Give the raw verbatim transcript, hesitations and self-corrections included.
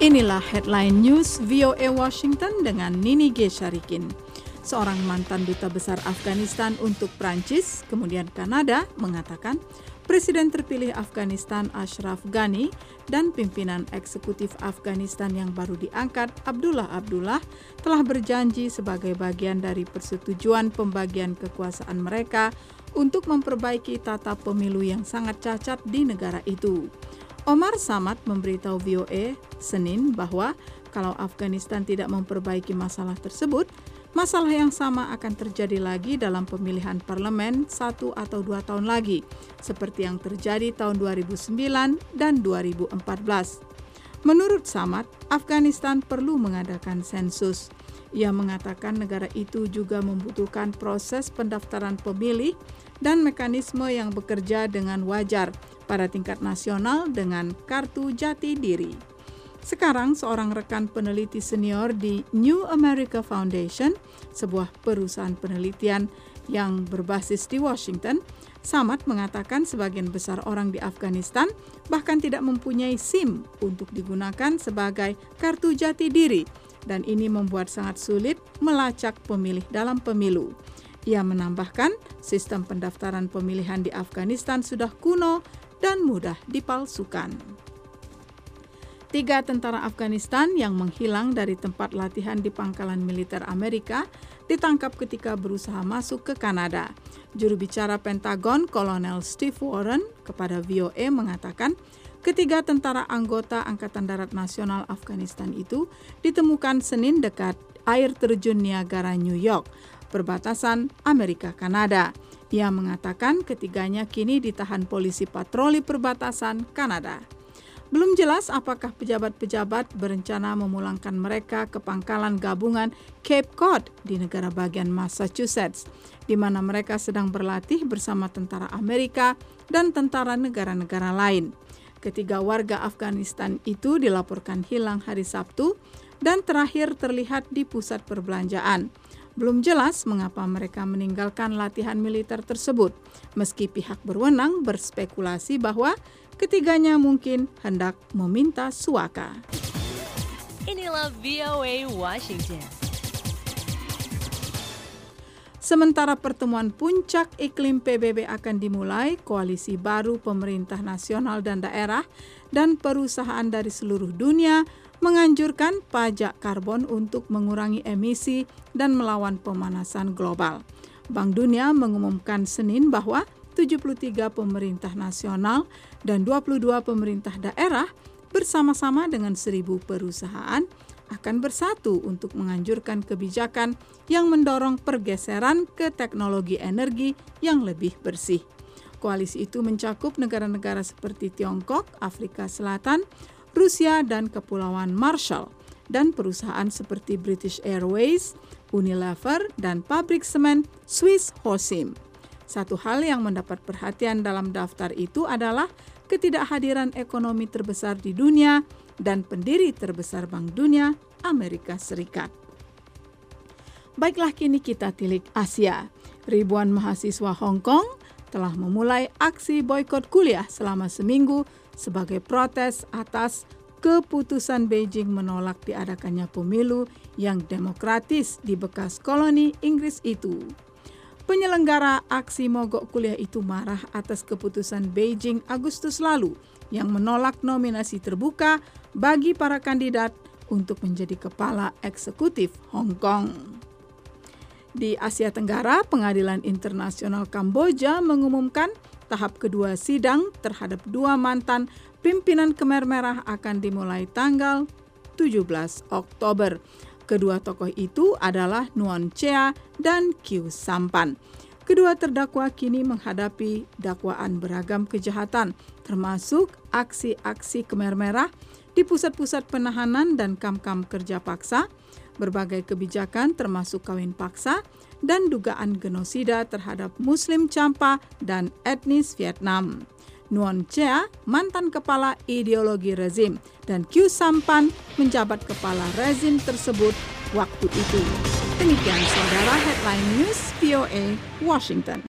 Inilah headline news V O A Washington dengan Nini G. Syarikin. Seorang mantan duta besar Afghanistan untuk Prancis, kemudian Kanada, mengatakan Presiden terpilih Afghanistan Ashraf Ghani dan pimpinan eksekutif Afghanistan yang baru diangkat Abdullah Abdullah telah berjanji sebagai bagian dari persetujuan pembagian kekuasaan mereka untuk memperbaiki tata pemilu yang sangat cacat di negara itu. Omar Samad memberitahu V O A Senin bahwa kalau Afghanistan tidak memperbaiki masalah tersebut, masalah yang sama akan terjadi lagi dalam pemilihan parlemen satu atau dua tahun lagi, seperti yang terjadi tahun dua ribu sembilan dan dua ribu empat belas. Menurut Samad, Afghanistan perlu mengadakan sensus. Ia mengatakan negara itu juga membutuhkan proses pendaftaran pemilih dan mekanisme yang bekerja dengan wajar pada tingkat nasional dengan kartu jati diri. Sekarang, seorang rekan peneliti senior di New America Foundation, sebuah perusahaan penelitian yang berbasis di Washington, Samad mengatakan sebagian besar orang di Afghanistan bahkan tidak mempunyai SIM untuk digunakan sebagai kartu jati diri, dan ini membuat sangat sulit melacak pemilih dalam pemilu. Ia menambahkan, sistem pendaftaran pemilihan di Afghanistan sudah kuno dan mudah dipalsukan. Tiga tentara Afghanistan yang menghilang dari tempat latihan di pangkalan militer Amerika ditangkap ketika berusaha masuk ke Kanada. Juru bicara Pentagon, Kolonel Steve Warren, kepada V O A mengatakan, ketiga tentara anggota Angkatan Darat Nasional Afghanistan itu ditemukan Senin dekat air terjun Niagara, New York, perbatasan Amerika-Kanada. Ia mengatakan ketiganya kini ditahan polisi patroli perbatasan Kanada. Belum jelas apakah pejabat-pejabat berencana memulangkan mereka ke pangkalan gabungan Cape Cod di negara bagian Massachusetts, di mana mereka sedang berlatih bersama tentara Amerika dan tentara negara-negara lain. Ketiga warga Afghanistan itu dilaporkan hilang hari Sabtu dan terakhir terlihat di pusat perbelanjaan. Belum jelas mengapa mereka meninggalkan latihan militer tersebut, meski pihak berwenang berspekulasi bahwa ketiganya mungkin hendak meminta suaka. Inilah V O A Washington. Sementara pertemuan puncak iklim P B B akan dimulai, koalisi baru pemerintah nasional dan daerah dan perusahaan dari seluruh dunia menganjurkan pajak karbon untuk mengurangi emisi dan melawan pemanasan global. Bank Dunia mengumumkan Senin bahwa tujuh puluh tiga pemerintah nasional dan dua puluh dua pemerintah daerah bersama-sama dengan seribu perusahaan akan bersatu untuk menganjurkan kebijakan yang mendorong pergeseran ke teknologi energi yang lebih bersih. Koalisi itu mencakup negara-negara seperti Tiongkok, Afrika Selatan, Rusia, dan Kepulauan Marshall, dan perusahaan seperti British Airways, Unilever, dan pabrik semen Swiss Holcim. Satu hal yang mendapat perhatian dalam daftar itu adalah ketidakhadiran ekonomi terbesar di dunia dan pendiri terbesar Bank Dunia, Amerika Serikat. Baiklah, kini kita tilik Asia. Ribuan mahasiswa Hong Kong telah memulai aksi boikot kuliah selama seminggu sebagai protes atas keputusan Beijing menolak diadakannya pemilu yang demokratis di bekas koloni Inggris itu. Penyelenggara aksi mogok kuliah itu marah atas keputusan Beijing Agustus lalu yang menolak nominasi terbuka bagi para kandidat untuk menjadi kepala eksekutif Hong Kong. Di Asia Tenggara, Pengadilan Internasional Kamboja mengumumkan tahap kedua sidang terhadap dua mantan pimpinan Khmer Merah akan dimulai tanggal tujuh belas Oktober. Kedua tokoh itu adalah Nuon Chea dan Khieu Samphan. Kedua terdakwa kini menghadapi dakwaan beragam kejahatan, termasuk aksi-aksi Khmer Merah di pusat-pusat penahanan dan kamp-kamp kerja paksa, berbagai kebijakan termasuk kawin paksa, dan dugaan genosida terhadap Muslim Champa dan etnis Vietnam. Nuon Chea, mantan kepala ideologi rezim, dan Khieu Samphan menjabat kepala rezim tersebut waktu itu. Demikian saudara headline news V O A Washington.